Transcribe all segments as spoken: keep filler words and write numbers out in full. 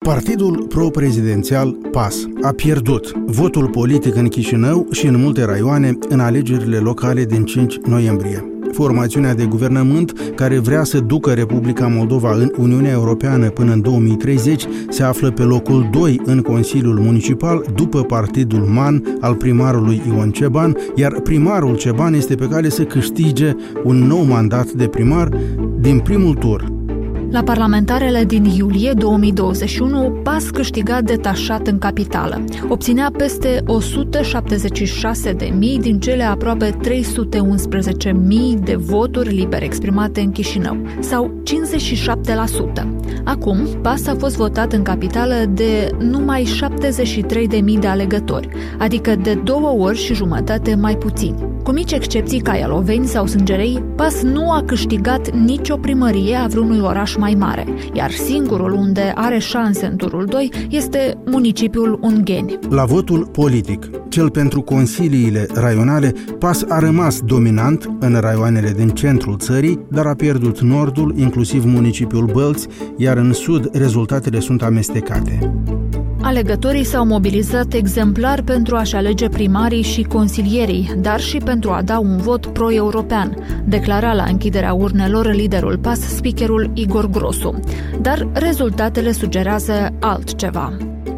Partidul pro-prezidențial PAS a pierdut votul politic în Chișinău și în multe raioane în alegerile locale din cinci noiembrie. Formațiunea de guvernământ care vrea să ducă Republica Moldova în Uniunea Europeană până în două mii treizeci se află pe locul doi în Consiliul Municipal după partidul MAN al primarului Ion Ceban, iar primarul Ceban este pe cale să câștige un nou mandat de primar din primul tur. La parlamentarele din iulie două mii douăzeci și unu, PAS câștiga detașat în capitală. Obținea peste o sută șaptezeci și șase de mii din cele aproape trei sute unsprezece mii de voturi liber exprimate în Chișinău, sau cincizeci și șapte la sută. Acum, PAS a fost votat în capitală de numai șaptezeci și trei de mii de alegători, adică de două ori și jumătate mai puțini. Cu mici excepții ca Ialoveni sau Sângerei, PAS nu a câștigat nicio primărie a vreunui oraș mai mare, iar singurul unde are șanse în turul doi este municipiul Ungheni. La votul politic, cel pentru consiliile raionale, PAS a rămas dominant în raioanele din centrul țării, dar a pierdut nordul, inclusiv municipiul Bălți, iar în sud rezultatele sunt amestecate. Alegătorii s-au mobilizat exemplar pentru a-și alege primarii și consilierii, dar și pentru a da un vot pro-european, declara la închiderea urnelor liderul PAS, speakerul Igor Grosu. Dar rezultatele sugerează altceva.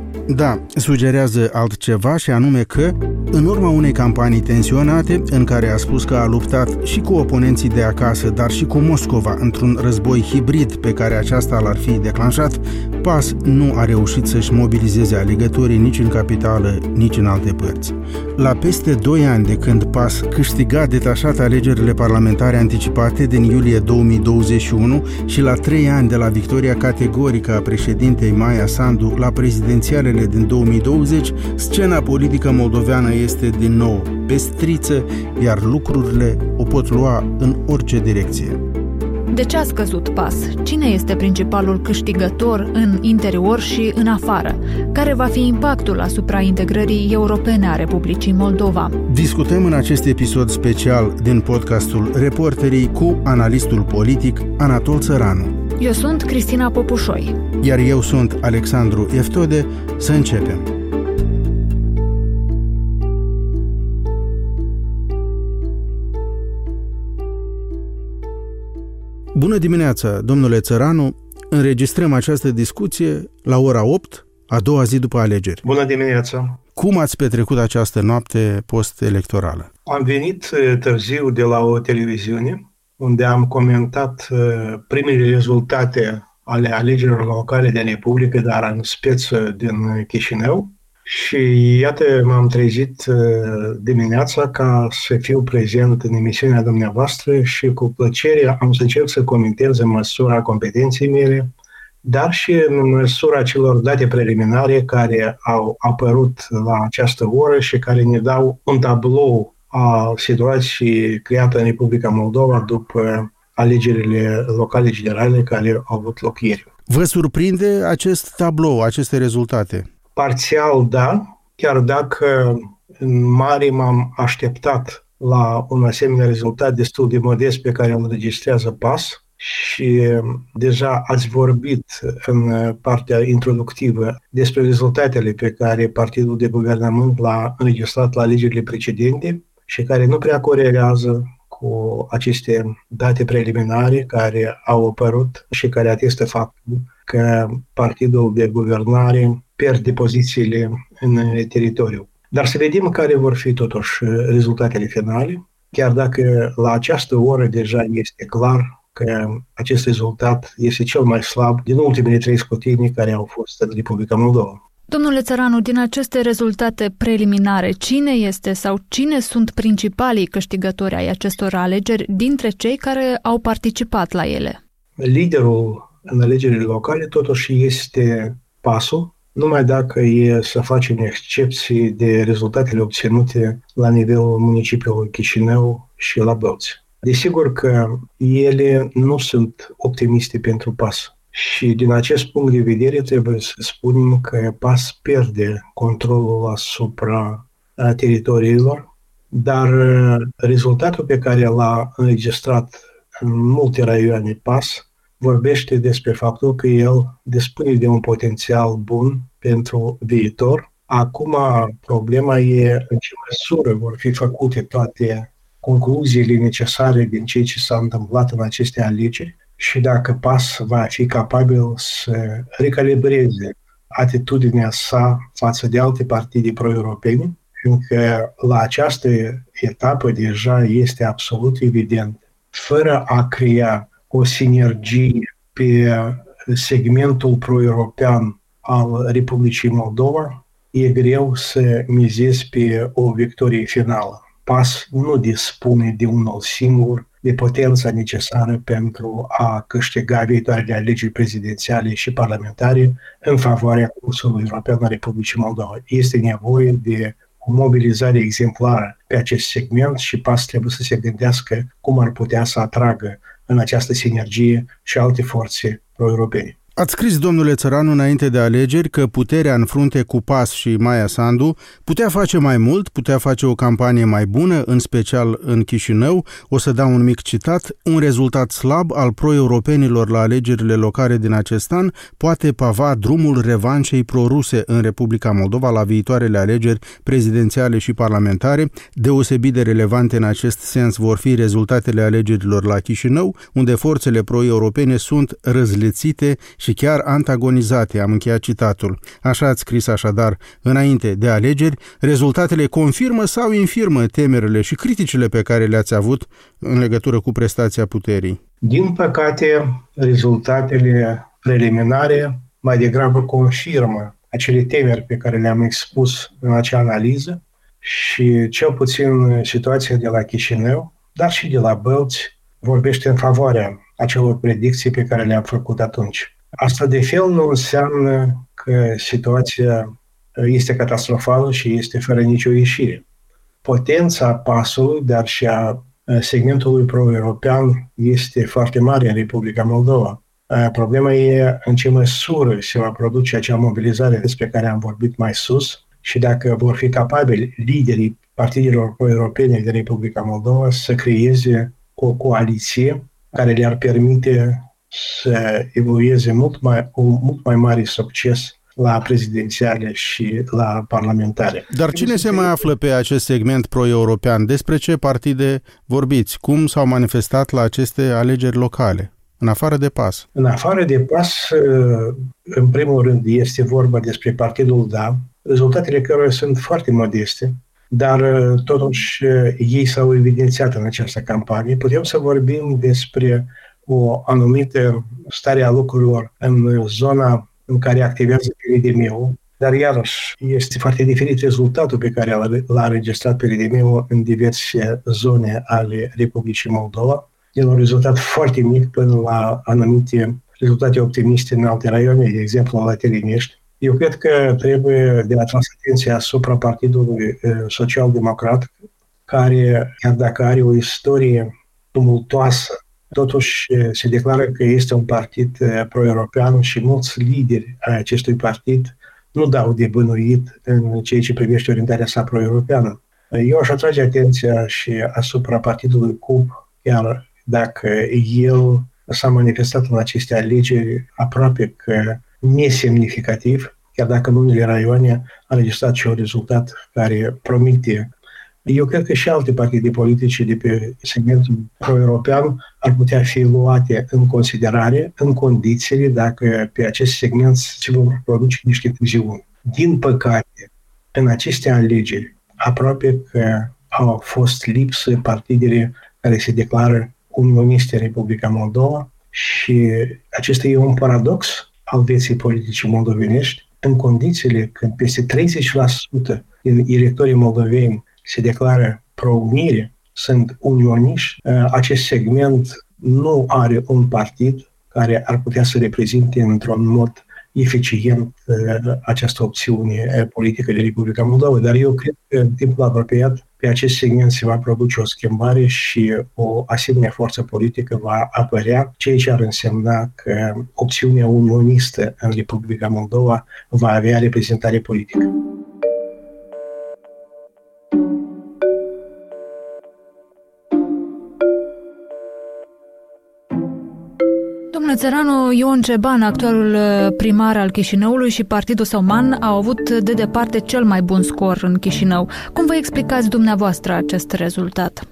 Da, sugerează altceva și anume că, în urma unei campanii tensionate, în care a spus că a luptat și cu oponenții de acasă, dar și cu Moscova într-un război hibrid pe care aceasta l-ar fi declanșat, PAS nu a reușit să-și mobilizeze alegătorii nici în capitală, nici în alte părți. La peste doi ani de când PAS câștiga detașat alegerile parlamentare anticipate din iulie două mii douăzeci și unu și la trei ani de la victoria categorică a președintei Maia Sandu la prezidențialele din două mii douăzeci, scena politică moldoveană este din nou pestriță, iar lucrurile o pot lua în orice direcție. De ce a scăzut PAS? Cine este principalul câștigător în interior și în afară? Care va fi impactul asupra integrării europene a Republicii Moldova? Discutăm în acest episod special din podcastul Reporterii cu analistul politic Anatol Țăranu. Eu sunt Cristina Popușoi. Iar eu sunt Alexandru Eftode. Să începem! Bună dimineața, domnule Țăranu! Înregistrăm această discuție la ora opt, a doua zi după alegeri. Bună dimineața! Cum ați petrecut această noapte post-electorală? Am venit târziu de la o televiziune, unde am comentat primele rezultate ale alegerilor locale din Republică, dar în speță din Chișinău. Și iată, m-am trezit dimineața ca să fiu prezent în emisiunea dumneavoastră și cu plăcere am să încerc să comentez în măsura competenței mele, dar și în măsura celor date preliminare care au apărut la această oră și care ne dau un tablou a situației creată în Republica Moldova după alegerile locale generale care au avut loc ieri. Vă surprinde acest tablou, aceste rezultate? Parțial, da, chiar dacă în mare m-am așteptat la un asemenea rezultat destul de modest pe care îl înregistrează PAS și deja ați vorbit în partea introductivă despre rezultatele pe care partidul de guvernământ l-a înregistrat la alegerile precedente și care nu prea corelează cu aceste date preliminare care au apărut și care atestă faptul că partidul de guvernare pierde pozițiile în teritoriu. Dar să vedem care vor fi totuși rezultatele finale, chiar dacă la această oră deja este clar că acest rezultat este cel mai slab din ultimele trei scrutinii care au fost în Republica Moldova. Domnule Țăranu, din aceste rezultate preliminare, cine este sau cine sunt principalii câștigători ai acestor alegeri dintre cei care au participat la ele? Liderul în alegerile locale totuși este PAS-ul, numai dacă e să facem excepții de rezultatele obținute la nivelul municipiului Chișinău și la Bălți. Desigur că ele nu sunt optimiste pentru PAS. Și din acest punct de vedere trebuie să spunem că PAS pierde controlul asupra teritoriilor, dar rezultatul pe care l-a înregistrat în multe raioane PAS vorbește despre faptul că el dispune de un potențial bun pentru viitor. Acum, problema e în ce măsură vor fi făcute toate concluziile necesare din ceea ce s-a întâmplat în aceste alegeri și dacă P A S va fi capabil să recalibreze atitudinea sa față de alte partide pro-europene, fiindcă la această etapă deja este absolut evident, fără a crea o sinergie pe segmentul pro-european al Republicii Moldova, e greu să mizezi pe o victorie finală. P A S nu dispune de unul singur de potența necesară pentru a câștiga viitoarele alegeri prezidențiale și parlamentare în favoarea cursului european al Republicii Moldova. Este nevoie de o mobilizare exemplară pe acest segment și P A S trebuie să se gândească cum ar putea să atragă în această sinergie și alte forțe pro-europene. Ați scris, domnule Țăranu, înainte de alegeri că puterea în frunte cu P A S și Maia Sandu putea face mai mult, putea face o campanie mai bună, în special în Chișinău. O să dau un mic citat: un rezultat slab al pro-europenilor la alegerile locale din acest an poate pava drumul revanșei pro-ruse în Republica Moldova la viitoarele alegeri prezidențiale și parlamentare. Deosebit de relevante în acest sens vor fi rezultatele alegerilor la Chișinău, unde forțele pro-europene sunt răzlețite și chiar antagonizate, am încheiat citatul. Așa ați scris așadar înainte de alegeri. Rezultatele confirmă sau infirmă temerile și criticile pe care le-ați avut în legătură cu prestația puterii? Din păcate, rezultatele preliminare mai degrabă confirmă acele temeri pe care le-am expus în acea analiză și cel puțin situația de la Chișinău, dar și de la Bălți, vorbește în favoarea acelor predicții pe care le-am făcut atunci. Asta de fel nu înseamnă că situația este catastrofală și este fără nicio ieșire. Potența P A S-ului, dar și a segmentului pro-european este foarte mare în Republica Moldova. Problema e în ce măsură se va produce acea mobilizare despre care am vorbit mai sus și dacă vor fi capabili liderii partidelor pro-europene din Republica Moldova să creeze o coaliție care le-ar permite să evolueze mult mai, cu mult mai mare succes la prezidențiale și la parlamentare. Dar cine se mai află pe acest segment pro-european? Despre ce partide vorbiți? Cum s-au manifestat la aceste alegeri locale, în afară de P A S? În afară de P A S, în primul rând, este vorba despre Partidul D A, rezultatele căruia sunt foarte modeste, dar totuși ei s-au evidențiat în această campanie. Putem să vorbim despre o anumită stare a lucrurilor în zona în care activează P R D M-ul, dar iarăși este foarte diferit rezultatul pe care l-a înregistrat P R D M-ul în diverse zone ale Republicii Moldova. El a un rezultat foarte mic până la anumite rezultate optimiste în alte raioane, de exemplu la Telinești. Eu cred că trebuie de atras atenția asupra Partidului Social-Democrat, care, chiar dacă are o istorie tumultoasă, totuși se declară că este un partid pro-european și mulți lideri ai acestui partid nu dau de bănuit în ceea ce privește orientarea sa pro-europeană. Eu aș atrage atenția și asupra partidului C U P, chiar dacă el s-a manifestat în aceste alegeri aproape că nesemnificativ, chiar dacă în unele raioane a înregistrat și un rezultat care promite. Eu cred că și alte partide politice de pe segmentul pro-european ar putea fi luate în considerare în condițiile dacă pe acest segment se vor produce niște fuziuni. Din păcate, în aceste alegeri, aproape că au fost lipsă partidele care se declară unioniste în Republica Moldova și acesta e un paradox al vieții politice moldovenești, în condițiile când peste treizeci la sută din electorii moldoveni se declară pro-unire, sunt unioniști, acest segment nu are un partid care ar putea să reprezinte într-un mod eficient această opțiune politică de Republica Moldova, dar eu cred că în timpul apropiat pe acest segment se va produce o schimbare și o asemenea forță politică va apărea, ceea ce ar însemna că opțiunea unionistă în Republica Moldova va avea reprezentare politică. Domnule Țăranu, Ion Ceban, actualul primar al Chișinăului, și partidul său MAN au avut de departe cel mai bun scor în Chișinău. Cum vă explicați dumneavoastră acest rezultat?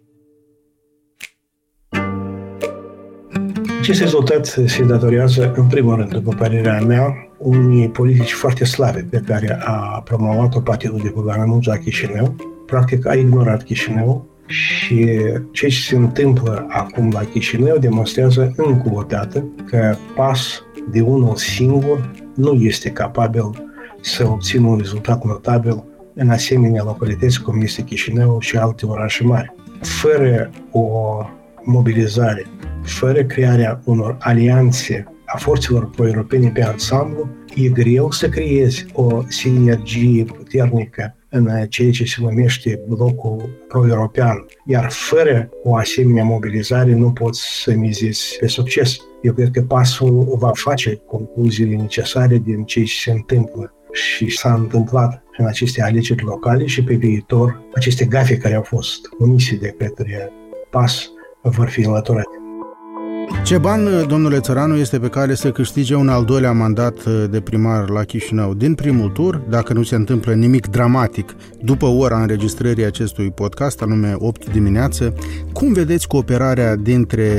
Acest rezultat se datorează, în primul rând, după părerea mea, unei politici foarte slabe pe care a promovat-o Partidul de Guvernământ la Chișinău. Practic a ignorat Chișinău și ce se întâmplă acum la Chișinău demonstrează încă o dată că P A S de unul singur nu este capabil să obțină un rezultat notabil în asemenea localități cum este Chișinău și alte orașe mari. Fără o mobilizare, fără crearea unor alianțe a forțelor pro-europene pe ansamblu, e greu să creezi o sinergie puternică în ceea ce se numește blocul pro-european. Iar fără o asemenea mobilizare nu poți să mizezi pe succes. Eu cred că P A S-ul va face concluziile necesare din ce se întâmplă și s-a întâmplat în aceste alegeri locale și pe viitor aceste gafe care au fost comise de către P A S vor fi înlăturate. Ceban, domnule Țăranu, este pe cale să câștige un al doilea mandat de primar la Chișinău din primul tur, dacă nu se întâmplă nimic dramatic după ora înregistrării acestui podcast, anume opt dimineață. Cum vedeți cooperarea dintre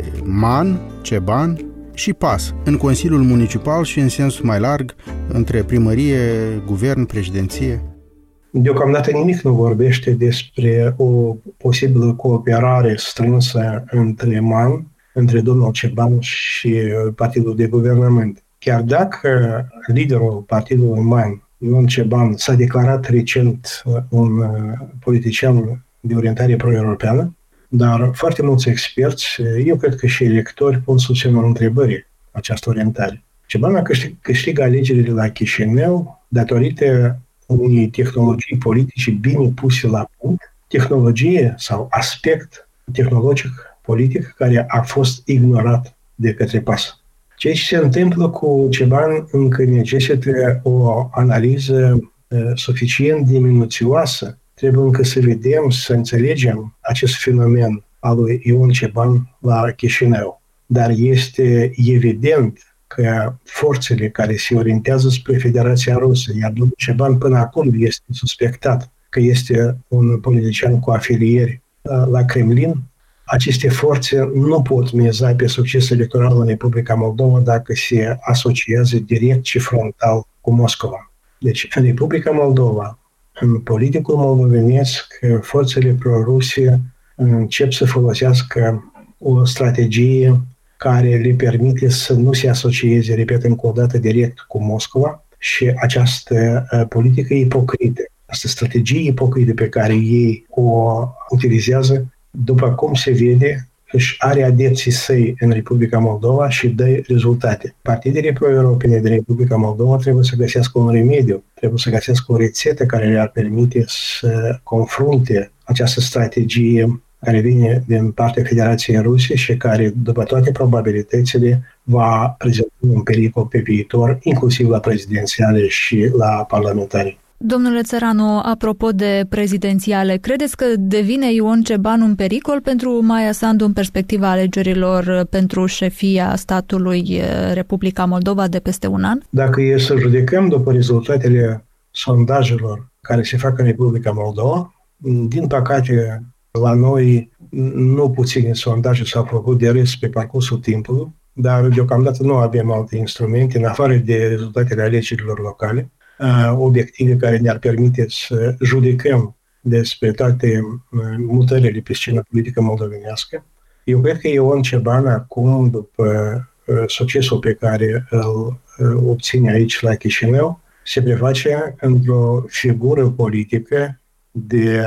MAN, Ceban și P A S în Consiliul Municipal și în sens mai larg între primărie, guvern, președinție? Deocamdată nimic nu vorbește despre o posibilă cooperare strânsă între MAN, între domnul Ceban și Partidul de Guvernământ. Chiar dacă liderul Partidului MAN, Ion Ceban, s-a declarat recent un politician de orientare pro-europeană, dar foarte mulți experți, eu cred că și electori, pun sub semnul întrebării această orientare. Ceban a câștig, câștigă alegerile la Chișinău datorită unei tehnologii politice bine puse la punct, tehnologie sau aspect tehnologic politic care a fost ignorat de către P A S. Ceea ce se întâmplă cu Ceban încă necesită o analiză uh, suficient de minuțioasă. Trebuie încă să vedem, să înțelegem acest fenomen al lui Ion Ceban la Chișinău. Dar este evident că forțele care se orientează spre Federația Rusă, iar domnul Ceban până acum este suspectat că este un politician cu afilieri uh, la Kremlin, aceste forțe nu pot miza pe succes electoral în Republica Moldova dacă se asociază direct și frontal cu Moscova. Deci, în Republica Moldova, în politicul moldovenesc, forțele pro-ruse încep să folosească o strategie care le permite să nu se asocieze, repet încă o dată, direct cu Moscova și această politică ipocrită, această strategie ipocrită pe care ei o utilizează, după cum se vede, își are adepții săi în Republica Moldova și dă rezultate. Partidele pro-europene din Republica Moldova trebuie să găsească un remediu, trebuie să găsească o rețetă care le-ar permite să confrunte această strategie care vine din partea Federației Ruse și care, după toate probabilitățile, va prezenta un pericol pe viitor, inclusiv la prezidențiale și la parlamentare. Domnule Țăranu, apropo de prezidențiale, credeți că devine Ion Ceban un pericol pentru Maia Sandu în perspectiva alegerilor pentru șefia statului Republica Moldova de peste un an? Dacă e să judecăm după rezultatele sondajelor care se fac în Republica Moldova, din păcate la noi nu puține sondaje s-au făcut de râs pe parcursul timpului, dar deocamdată nu avem alte instrumente, în afară de rezultatele alegerilor locale, obiective care ne-ar permite să judecăm despre toate mutările pe scena politică moldovenească. Eu cred că Ion Ceban acum, după succesul pe care îl obține aici la Chișinău, se preface într-o figură politică de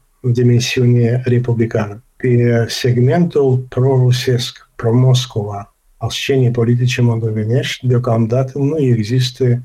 dimensiune republicană. Pe segmentul pro-rusesc, pro-Moscova al scenei politice moldovenești, deocamdată nu există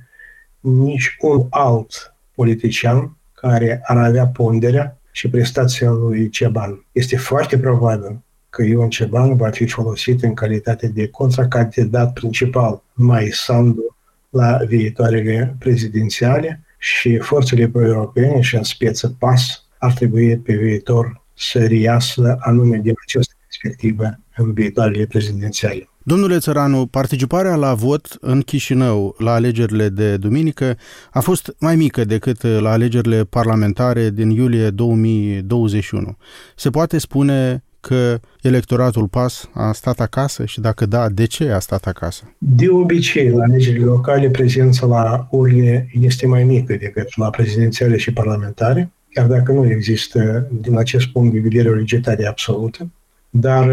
nici un alt politician care ar avea ponderea și prestația lui Ceban. Este foarte probabil că Ion Ceban va fi folosit în calitate de contracandidat principal Maia Sandu la viitoarele prezidențiale și forțele pro-europene și în speță P A S ar trebui pe viitor să reiasă anume din această perspectivă în viitoarele prezidențiale. Domnule Țăranu, participarea la vot în Chișinău la alegerile de duminică a fost mai mică decât la alegerile parlamentare din iulie două mii douăzeci și unu. Se poate spune că electoratul P A S a stat acasă și dacă da, de ce a stat acasă? De obicei, la alegerile locale, prezența la urne este mai mică decât la prezidențiale și parlamentare, chiar dacă nu există, din acest punct de vedere, o rigiditate absolută, dar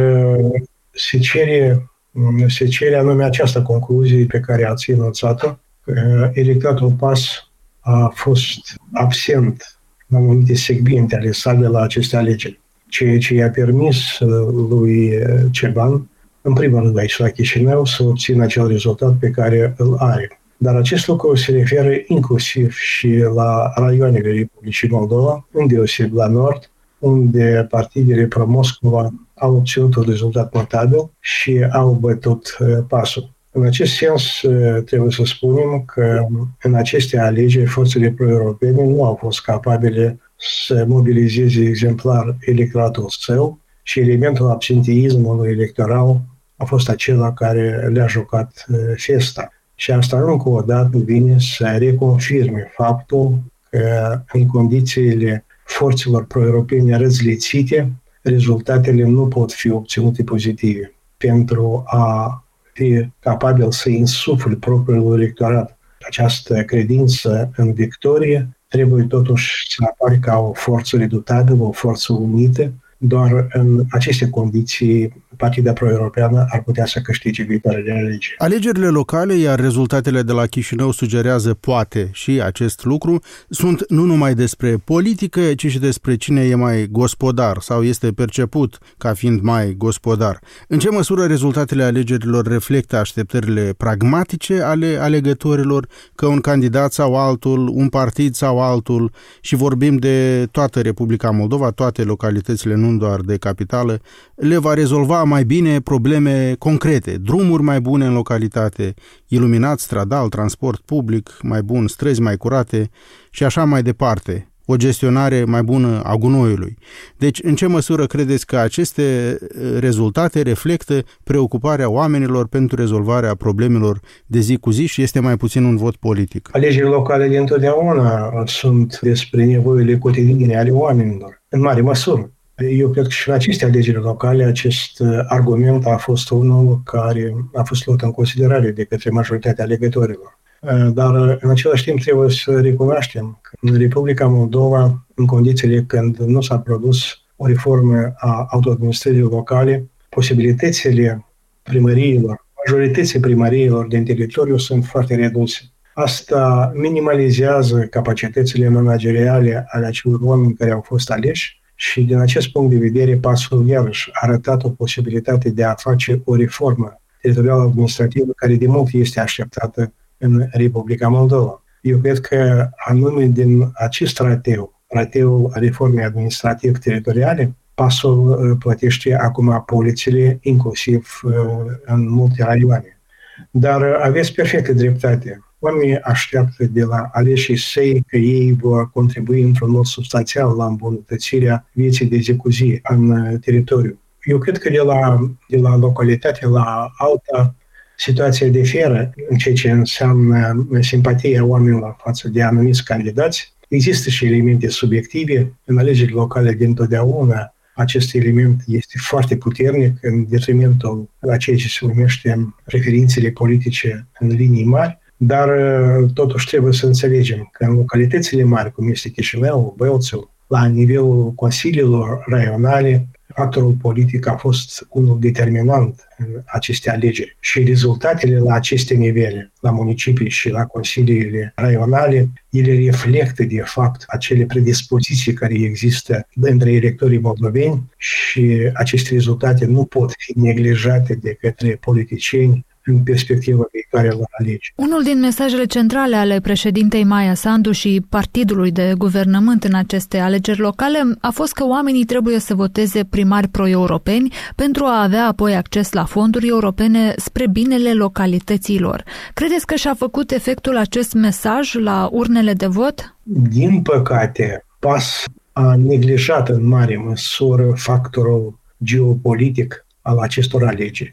se cere, se cere anume această concluzie pe care ați enunțat-o, că electoratul P A S a fost absent la anumite segmente ale sale la aceste alegeri, ceea ce i-a permis lui Ceban, în primul rând aici la Chișinău, să obțină acel rezultat pe care îl are. Dar acest lucru se referă inclusiv și la raioanele Republicii Moldova, îndeoseb la nord, unde partidele pro-Moscova au obținut un rezultat notabil și au bătut pasul. În acest sens, trebuie să spunem că în aceste alegeri, forțele pro-europene nu au fost capabile să mobilizeze exemplar electoratul său și elementul absenteismului electoral a fost acela care le-a jucat festa. Și asta încă o dată vine să reconfirme faptul că în condițiile forțelor pro-europene răzlețite, rezultatele nu pot fi obținute pozitive. Pentru a fi capabil să insufle propriul electorat această credință în victorie, trebuie totuși să apare ca o forță redutabilă, o forță unită. Doar în aceste condiții, Partida Pro-Europeană ar putea să câștige viitoarele alegeri. Alegerile locale, iar rezultatele de la Chișinău sugerează poate și acest lucru, sunt nu numai despre politică, ci și despre cine e mai gospodar sau este perceput ca fiind mai gospodar. În ce măsură rezultatele alegerilor reflectă așteptările pragmatice ale alegătorilor, că un candidat sau altul, un partid sau altul, și vorbim de toată Republica Moldova, toate localitățile, nu doar de capitală, le va rezolva mai bine probleme concrete, drumuri mai bune în localitate, iluminat stradal, transport public mai bun, străzi mai curate și așa mai departe, o gestionare mai bună a gunoiului. Deci, în ce măsură credeți că aceste rezultate reflectă preocuparea oamenilor pentru rezolvarea problemelor de zi cu zi și este mai puțin un vot politic? Alegerile locale de întotdeauna sunt despre nevoile cotidiene ale oamenilor, în mare măsură. Eu cred că și la aceste alegeri locale acest argument a fost unul care a fost luat în considerare de către majoritatea alegătorilor. Dar în același timp trebuie să recunoaștem că în Republica Moldova, în condițiile când nu s-a produs o reformă a autoadministrării locale, posibilitățile primăriilor, majorității primăriilor din teritoriu sunt foarte reduse. Asta minimalizează capacitățile manageriale ale acelor oameni care au fost aleși. Și din acest punct de vedere, pasul iarăși a arătat o posibilitate de a face o reformă teritorială administrativă care de mult este așteptată în Republica Moldova. Eu cred că anume din acest rateu, rateul reformei administrativ-teritoriale, pasul plătește acum polițile, inclusiv în multe raioane. Dar aveți perfectă dreptate. Oamenii așteaptă de la aleșii săi că ei vor contribui într-un mod substanțial la îmbunătățirea vieții de zi cu zi în teritoriu. Eu cred că de la, de la localitate la alta, situația diferă în ceea ce înseamnă simpatia oamenilor față de anumiți candidați. Există și elemente subiective. În alegerile locale dintotdeauna acest element este foarte puternic în detrimentul a ceea ce se numește preferințele politice în linii mari. Dar totuși trebuie să înțelegem că în localitățile mari, cum este Chișinău, Bălțul, la nivelul consiliilor raionale, factorul politic a fost unul determinant în aceste alegeri. Și rezultatele la aceste nivele, la municipii și la consiliile raionale, ele reflectă de fapt acele predispoziții care există între electorii moldoveni și aceste rezultate nu pot fi neglijate de către politicieni în perspectivă viitoare la alegeri. Unul din mesajele centrale ale președintei Maia Sandu și partidului de guvernământ în aceste alegeri locale a fost că oamenii trebuie să voteze primari pro-europeni pentru a avea apoi acces la fonduri europene spre binele localităților. Credeți că și-a făcut efectul acest mesaj la urnele de vot? Din păcate, P A S a neglijat în mare măsură factorul geopolitic al acestor alegeri.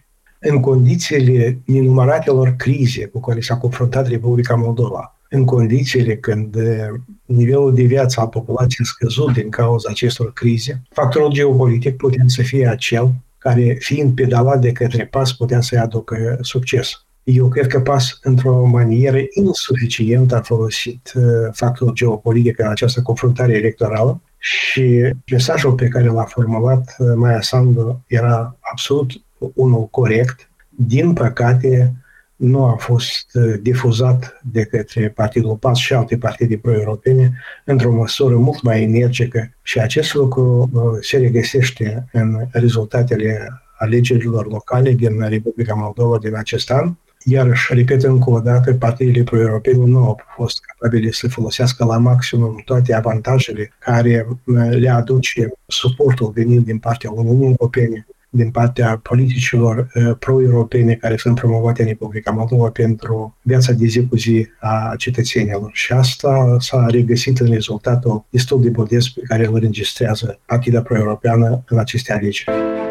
în condițiile nenumăratelor crize cu care s-a confruntat Republica Moldova, în condițiile când nivelul de viață al populației a scăzut din cauza acestor crize, factorul geopolitic putea să fie acel care, fiind pedalat de către PAS, putea să-i aducă succes. Eu cred că PAS, într-o manieră insuficientă, a folosit factorul geopolitic în această confruntare electorală și mesajul pe care l-a formulat Maia Sandu era absolut unul corect. Din păcate, nu a fost difuzat de către Partidul PAS și alte partide pro-europene într-o măsură mult mai energică și acest lucru se regăsește în rezultatele alegerilor locale din Republica Moldova din acest an. Iarăși, repet încă o dată, partidele pro-europene nu au fost capabile să folosească la maximum toate avantajele care le aduce suportul venit din partea Uniunii Europene, din partea politicilor pro-europene care sunt promovate în Republica Moldova pentru viața de zi cu zi a cetățenilor. Și asta s-a regăsit în rezultatul destul de modest pe care îl înregistrează Partida Pro-Europeană în aceste alegeri.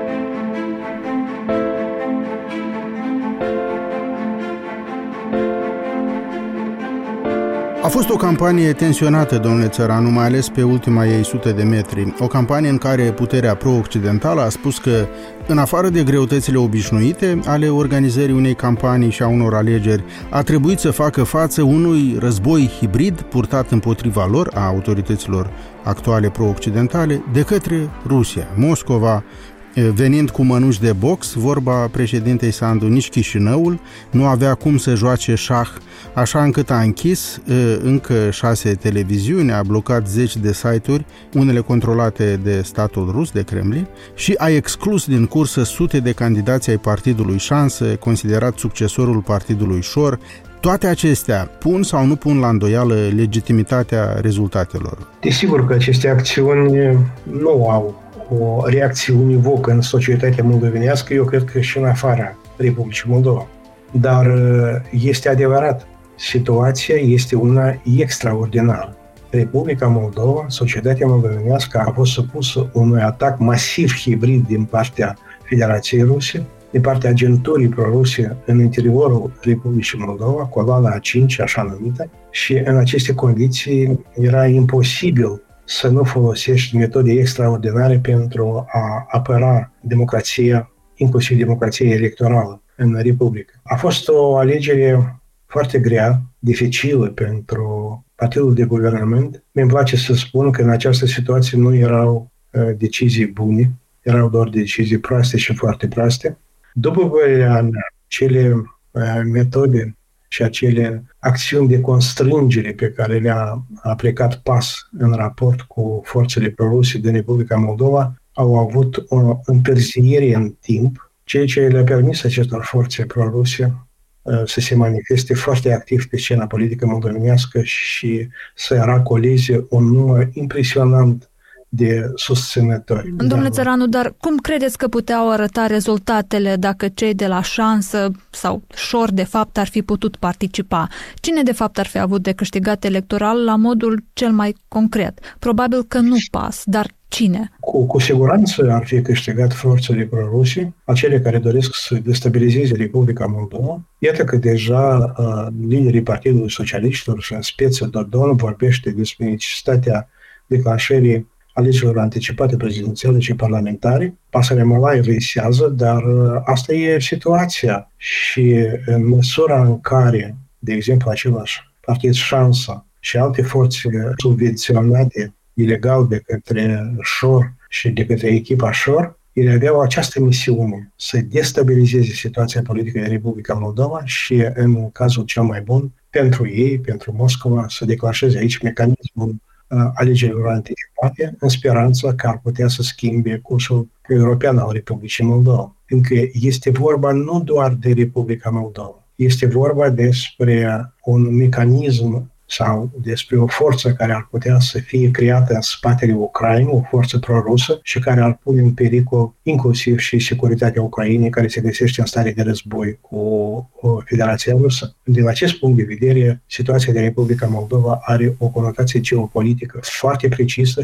A fost o campanie tensionată, domnule Țăranu, mai ales pe ultima ei sută de metri. O campanie în care puterea pro-occidentală a spus că, în afară de greutățile obișnuite ale organizării unei campanii și a unor alegeri, a trebuit să facă față unui război hibrid purtat împotriva lor, a autorităților actuale pro-occidentale, de către Rusia. Moscova, venind cu mănuși de box, vorba președintei Sandu, nici Chișinăul nu avea cum să joace șah, așa încât a închis încă șase televiziuni, a blocat zeci de site-uri, unele controlate de statul rus, de Kremlin, și a exclus din cursă sute de candidați ai partidului Șansă, considerat succesorul partidului Șor. Toate acestea pun sau nu pun la îndoială legitimitatea rezultatelor? Desigur că aceste acțiuni nu au o reacție univocă în societatea moldovenească, eu cred că și în afara Republicii Moldova. Dar este adevărat, situația este una extraordinară. Republica Moldova, societatea moldovenească a fost supusă unui atac masiv hibrid din partea Federației Ruse, din partea agenturii pro-ruse în interiorul Republicii Moldova, coloana a cinci, așa numită, și în aceste condiții era imposibil să nu folosești metode extraordinare pentru a apăra democrația, inclusiv democrația electorală în Republică. A fost o alegere foarte grea, dificilă pentru partidul de guvernament. Mi-mi place să spun că în această situație nu erau uh, decizii bune, erau doar decizii proaste și foarte proaste. După părerea mea, cele uh, metode și acele acțiuni de constrângere pe care le-a aplicat PAS în raport cu forțele proruse din Republica Moldova au avut o întârziere în timp, ceea ce le-a permis acestor forțe proruse să se manifeste foarte activ pe scena politică moldovenească și să racoleze un număr impresionant de susținători. Domnule Țăranu, dar cum credeți că puteau arăta rezultatele dacă cei de la Șansă sau Șor de fapt ar fi putut participa? Cine de fapt ar fi avut de câștigat electoral la modul cel mai concret? Probabil că nu PAS, dar cine? Cu, cu siguranță ar fi câștigat forțele proruse, acele care doresc să destabilizeze Republica Moldova. Iată că deja uh, liderii Partidului Socialiștilor și în speță Dodon vorbește despre necesitatea declanșării alegerilor anticipate prezidențiale și parlamentare. Pasărea Malai reisează, dar asta e situația. Și în măsura în care, de exemplu, același partid Șansa și alte forțe subvenționate ilegal de către Șor și de către echipa Șor, ele aveau această misiune să destabilizeze situația politică din Republica Moldova și, în cazul cel mai bun, pentru ei, pentru Moscova, să declanșeze aici mecanismul alegerilor anticipate, în speranța că ar putea să schimbe cursul european al Republicii Moldova. Încă este vorba nu doar de Republica Moldova, este vorba despre un mecanism sau despre o forță care ar putea să fie creată în spatele Ucrainei, o forță prorusă și care ar pune în pericol inclusiv și securitatea Ucrainei, care se găsește în stare de război cu Federația Rusă. Din acest punct de vedere, situația de Republica Moldova are o conotație geopolitică foarte precisă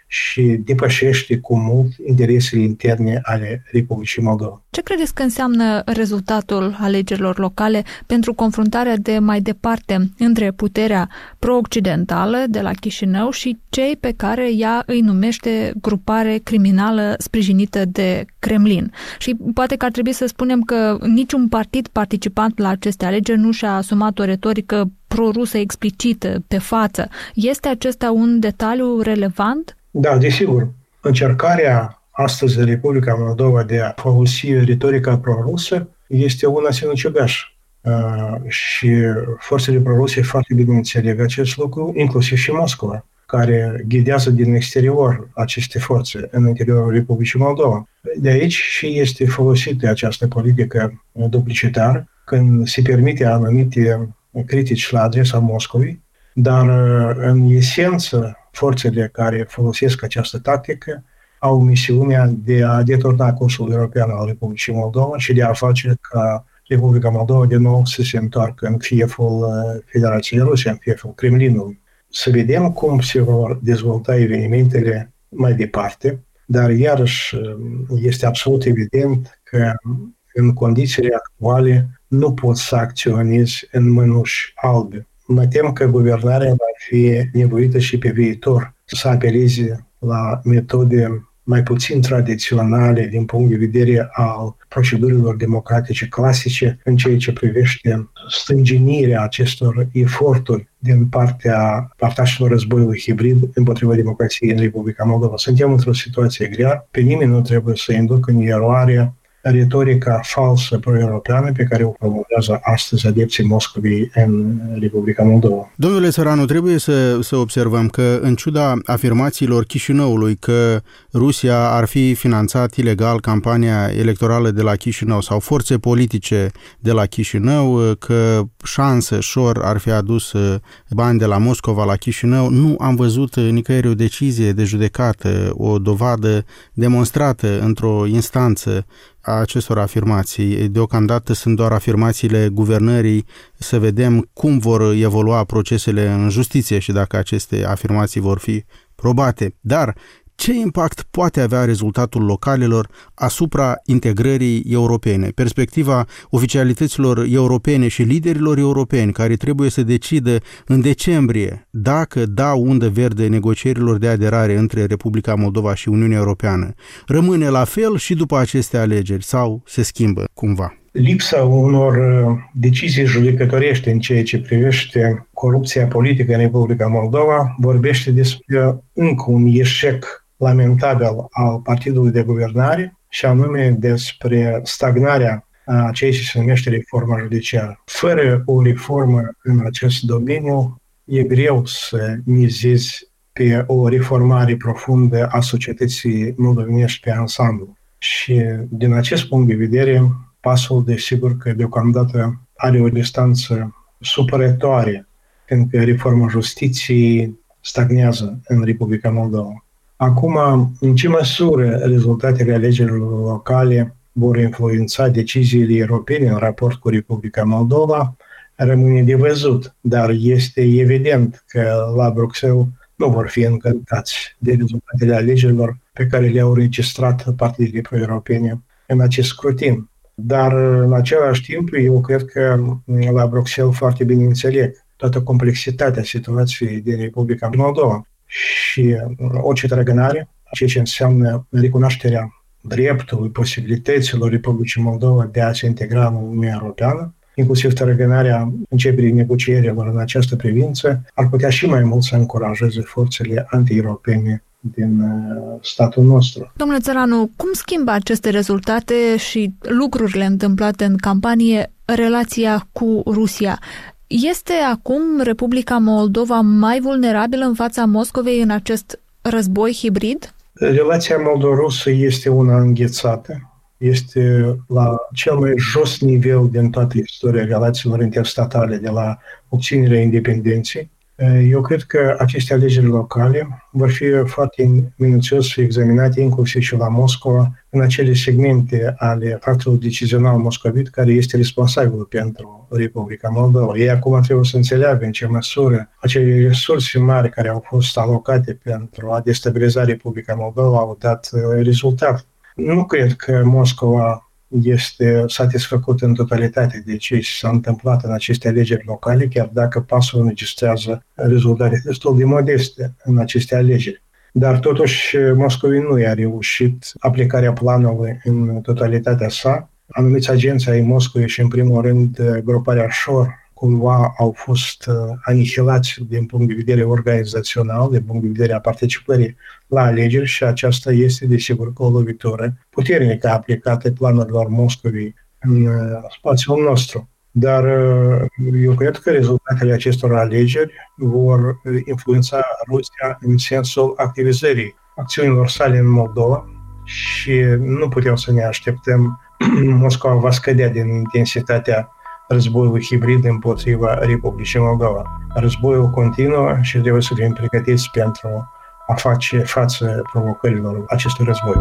și depășește cu mult interesele interne ale Republicii Moldova. Ce credeți că înseamnă rezultatul alegerilor locale pentru confruntarea de mai departe între puterea pro-occidentală de la Chișinău și cei pe care ea îi numește grupare criminală sprijinită de Kremlin? Și poate că ar trebui să spunem că niciun partid participant la aceste alegeri nu și-a asumat o retorică pro-rusă explicită pe față. Este acesta un detaliu relevant? Da, desigur. Încercarea astăzi în Republica Moldova de a folosi retorica pro-rusă este una sinucigașă. Uh, și forțele pro-ruse foarte bine înțeleg acest lucru, inclusiv și Moscova, care ghidează din exterior aceste forțe în interiorul Republicii Moldova. De aici și este folosită această politică duplicitară, când se permite anumite critici la adresa Moscovei, dar în esență forțele care folosesc această tactică au misiunea de a deturna cursul european al Republicii Moldova și de a face ca Republica Moldova de nou să se întoarcă în fieful Federației Ruse, în fieful Kremlinului. Să vedem cum se vor dezvolta evenimentele mai departe, dar iarăși este absolut evident că în condițiile actuale nu pot să acționezi în mânuși albe. Mă tem că guvernarea va fi nevoită și pe viitor să apeleze la metode mai puțin tradiționale din punct de vedere al procedurilor democratice clasice în ceea ce privește stângenirea acestor eforturi din partea partașilor războiului hibrid împotriva democrației în Republica Moldova. Suntem într-o situație grea, pe nimeni nu trebuie să inducă în eroare retorica falsă pro-europeană pe care o promovează astăzi adepții Moscovei în Republica Moldova. Domnule Țăranu, trebuie să, să observăm că, în ciuda afirmațiilor Chișinăului că Rusia ar fi finanțat ilegal campania electorală de la Chișinău sau forțe politice de la Chișinău, că șansă șor ar fi adus bani de la Moscova la Chișinău, nu am văzut nicăieri o decizie de judecată, o dovadă demonstrată într-o instanță a acestor afirmații. Deocamdată sunt doar afirmațiile guvernării, să vedem cum vor evolua procesele în justiție și dacă aceste afirmații vor fi probate. Dar ce impact poate avea rezultatul localelor asupra integrării europene? Perspectiva oficialităților europene și liderilor europeni care trebuie să decidă în decembrie dacă dau undă verde negocierilor de aderare între Republica Moldova și Uniunea Europeană rămâne la fel și după aceste alegeri sau se schimbă cumva? Lipsa unor decizii judecătorești în ceea ce privește corupția politică în Republica Moldova vorbește despre încă un eșec lamentabil al partidului de guvernare și anume despre stagnarea a ceea ce se numește reforma judiciară. Fără o reformă în acest domeniu e greu să mizezi pe o reformare profundă a societății moldovenești pe ansamblu. Și din acest punct de vedere, pasul, desigur, că deocamdată are o distanță supărătoare, pentru că reforma justiției stagnează în Republica Moldova. Acum, în ce măsură rezultatele alegerilor locale vor influența deciziile europene în raport cu Republica Moldova, rămâne de văzut, dar este evident că la Bruxelles nu vor fi încântați de rezultatele alegerilor pe care le-au registrat partidele pro-europene în acest scrutin. Dar, în același timp, eu cred că la Bruxelles foarte bine înțeleg toată complexitatea situației din Republica Moldova și orice trăgânare, ceea ce înseamnă recunoașterea dreptului, posibilităților Republicii Moldova de a se integra în Uniunea Europeană, inclusiv trăgânarea începerii negocierilor în această privință, ar putea și mai mult să încurajeze forțele anti-europene din statul nostru. Domnule Țăranu, cum schimbă aceste rezultate și lucrurile întâmplate în campanie relația cu Rusia? Este acum Republica Moldova mai vulnerabilă în fața Moscovei în acest război hibrid? Relația moldo-rusă este una înghețată. Este la cel mai jos nivel din toată istoria relațiilor interstatale de la obținerea independenței. Eu cred că aceste alegeri locale vor fi foarte minuțios examinate, inclusiv și la Moscova, în acele segmente ale factorului decizional moscovit care este responsabil pentru Republica Moldova. Ei acum trebuie să înțeleagă în ce măsură acele resurse mari care au fost alocate pentru a destabiliza Republica Moldova au dat rezultat. Nu cred că Moscova este satisfăcut în totalitate de ce s-a întâmplat în aceste alegeri locale, chiar dacă pasul înregistrează rezultate destul de modeste în aceste alegeri. Dar totuși Moscovii nu i-a reușit aplicarea planului în totalitatea sa. Anumiți agenți ai Moscovei și în primul rând gruparea Șor cumva au fost anihilați din punct de vedere organizațional, din punct de vedere a participării la alegeri și aceasta este desigur o lovitură puternică aplicată planurilor Moscovei în spațiul nostru. Dar eu cred că rezultatele acestor alegeri vor influența Rusia în sensul activizării acțiunilor sale în Moldova și nu putem să ne așteptăm. Moscova va scădea din intensitatea războiul hibrid împotriva Republicii Moldova. Războiul continuă și trebuie să fim pregătiți pentru a face față provocărilor acestui război.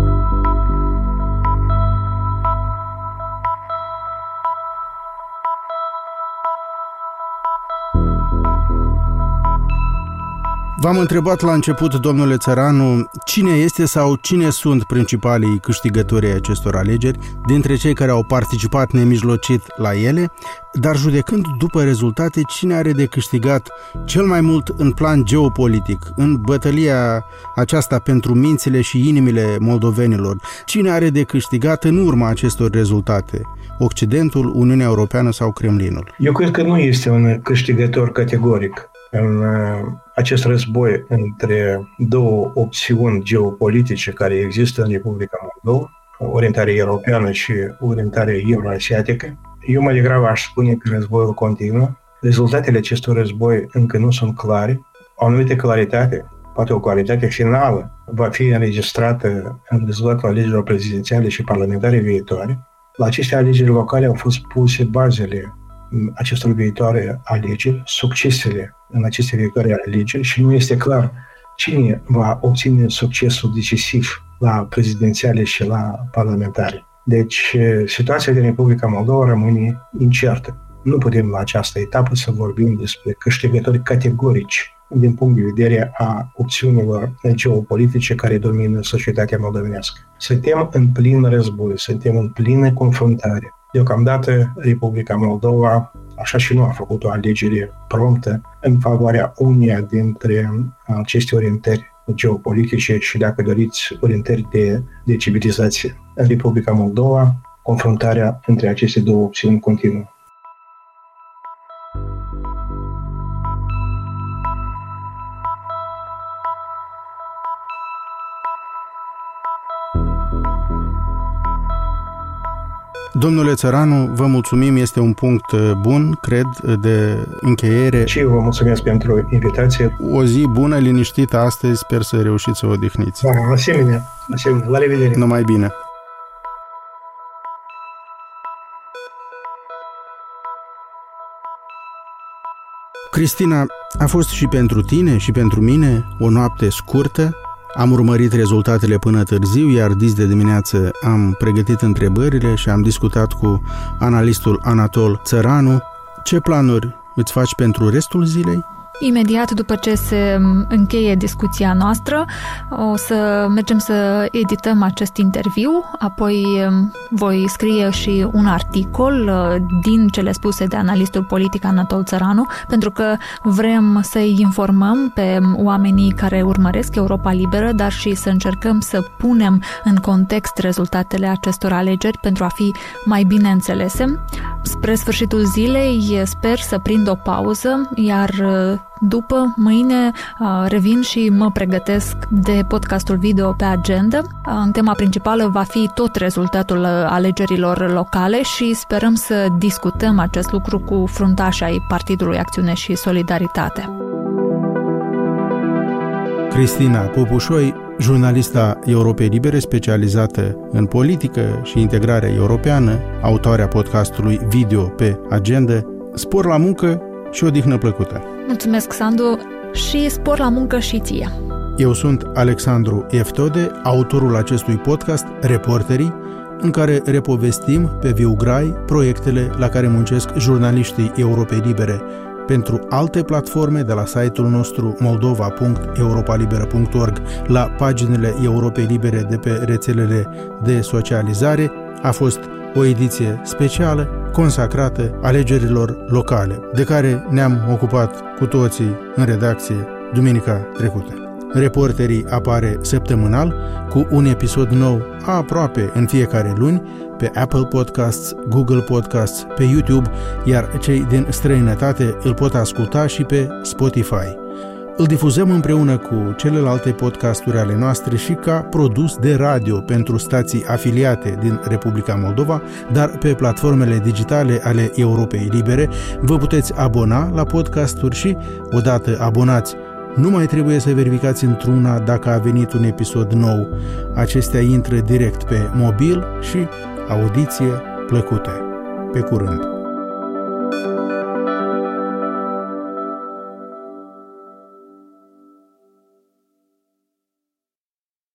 V-am întrebat la început, domnule Țăranu, cine este sau cine sunt principalii câștigători ai acestor alegeri, dintre cei care au participat nemijlocit la ele, dar judecând după rezultate, cine are de câștigat cel mai mult în plan geopolitic, în bătălia aceasta pentru mințile și inimile moldovenilor, cine are de câștigat în urma acestor rezultate, Occidentul, Uniunea Europeană sau Kremlinul? Eu cred că nu este un câștigător categoric în acest război între două opțiuni geopolitice care există în Republica Moldova, orientare europeană și orientare euroasiatică. Eu mai degrabă aș spune că războiul continuă. Rezultatele acestui război încă nu sunt clare. O anumită claritate, poate o claritate finală, va fi înregistrată în rezultatul alegerilor prezidențiale și parlamentare viitoare. La aceste alegeri locale au fost puse bazele acestor viitoare alegeri, succesele în aceste viitoare alegeri și nu este clar cine va obține succesul decisiv la prezidențiale și la parlamentare. Deci, situația din Republica Moldova rămâne incertă. Nu putem la această etapă să vorbim despre câștigători categorici din punct de vedere a opțiunilor geopolitice care domină societatea moldovenească. Suntem în plin război, suntem în plină confruntare. Deocamdată, Republica Moldova, așa și nu a făcut o alegere promptă în favoarea uneia dintre aceste orientări geopolitice și, dacă doriți, orientări de, de civilizație. În Republica Moldova, confruntarea între aceste două opțiuni continuă. Domnule Țăranu, vă mulțumim, este un punct bun, cred, de încheiere. Și eu vă mulțumesc pentru invitație. O zi bună, liniștită astăzi, sper să reușiți să o odihniți. Da, la asemenea, la asemenea, la revedere. Numai bine. Cristina, a fost și pentru tine și pentru mine o noapte scurtă. Am urmărit rezultatele până târziu, iar dis de dimineață am pregătit întrebările și am discutat cu analistul Anatol Țăranu. Ce planuri îți faci pentru restul zilei? Imediat după ce se încheie discuția noastră, o să mergem să edităm acest interviu, apoi voi scrie și un articol din cele spuse de analistul politic Anatol Țăranu, pentru că vrem să-i informăm pe oamenii care urmăresc Europa Liberă, dar și să încercăm să punem în context rezultatele acestor alegeri pentru a fi mai bine înțelese. Spre sfârșitul zilei sper să prind o pauză, iar după, mâine revin și mă pregătesc de podcastul video pe agenda. În tema principală va fi tot rezultatul alegerilor locale și sperăm să discutăm acest lucru cu fruntașii ai Partidului Acțiune și Solidaritate. Cristina Popușoi, jurnalista Europei Libere specializată în politică și integrarea europeană, autoarea podcastului video pe agenda. Spor la muncă și odihnă plăcută! Mulțumesc, Sandu, și spor la muncă și ție. Eu sunt Alexandru Eftode, autorul acestui podcast, Reporterii, în care repovestim pe viu grai proiectele la care muncesc jurnaliștii Europei Libere pentru alte platforme, de la site-ul nostru moldova punct europalibera punct org la paginile Europei Libere de pe rețelele de socializare. A fost o ediție specială consacrată alegerilor locale, de care ne-am ocupat cu toții în redacție duminica trecută. Reporterii apare săptămânal cu un episod nou aproape în fiecare luni pe Apple Podcasts, Google Podcasts, pe YouTube, iar cei din străinătate îl pot asculta și pe Spotify. Îl difuzăm împreună cu celelalte podcasturi ale noastre și ca produs de radio pentru stații afiliate din Republica Moldova, dar pe platformele digitale ale Europei Libere vă puteți abona la podcasturi și, odată abonați, nu mai trebuie să verificați într-una dacă a venit un episod nou. Acestea intră direct pe mobil și audiție plăcută. Pe curând!